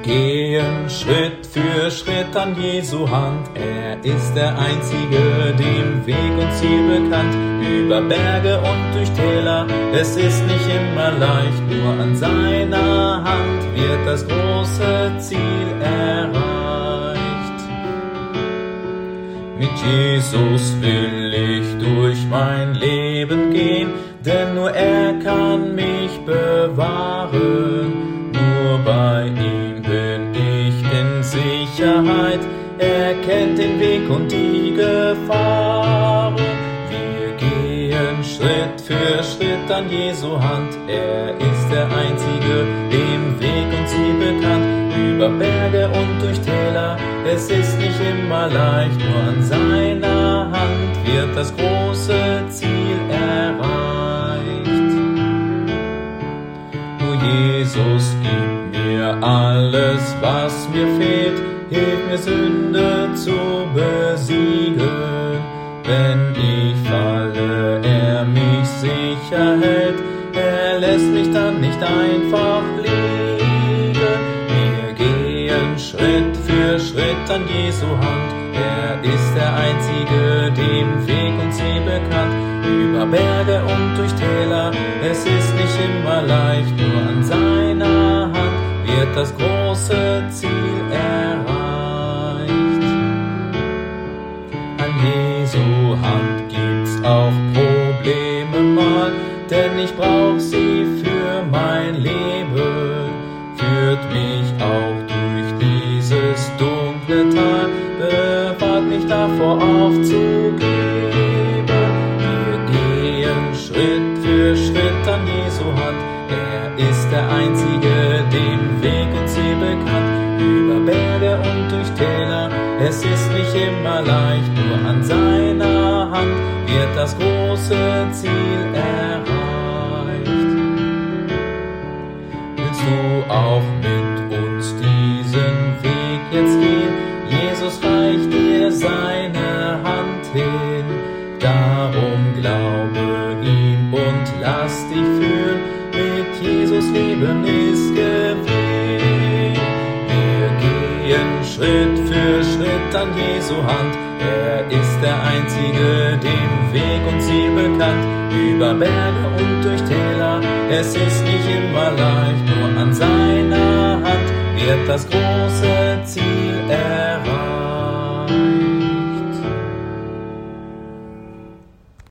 gehen Schritt für Schritt an Jesu Hand. Er ist der Einzige, dem Weg und Ziel bekannt. Über Berge und durch Täler, es ist nicht immer leicht. Nur an seiner Hand wird das große Ziel erreicht. Mit Jesus will ich durch mein Leben gehen, denn nur er kann mich bewahren. Nur bei ihm bin ich in Sicherheit, er kennt den Weg und die Gefahren. Wir gehen Schritt für Schritt an Jesu Hand, er ist der Einzige, dem Weg und Ziel bekannt. Über Berge und durch Täler, es ist nicht immer leicht, nur an seiner Hand wird das große Ziel erreicht. Nur Jesus gibt mir alles, was mir fehlt, hilft mir Sünde zu besiegen. Wenn ich falle, er mich sicher hält, er lässt mich dann nicht einfach liegen. Schritt für Schritt an Jesu Hand, er ist der Einzige, dem Weg und Ziel bekannt. Über Berge und durch Täler, es ist nicht immer leicht, nur an seiner Hand wird das große Ziel erreicht. An Jesu Hand gibt's auch Probleme mal, denn ich brauch sie für mein Leben. Führt mich auch durch dieses dunkle Tal, bewahrt mich davor aufzugeben. Wir gehen Schritt für Schritt an Jesu Hand, er ist der Einzige, dem Weg und Ziel bekannt. Über Berge und durch Täler, es ist nicht immer leicht, nur an seiner Hand wird das große Ziel erreicht. Willst du auch mit uns diesen Weg jetzt gehen? Jesus reicht dir seine Hand hin. Darum glaube ihm und lass dich führen. Mit Jesus Leben ist Gewinn. Wir gehen Schritt für Schritt an Jesu Hand. Er ist der Einzige, dem Weg und Ziel bekannt. Über Berge und durch Täler, es ist nicht immer leicht, nur an seiner Hand wird das große Ziel erreicht.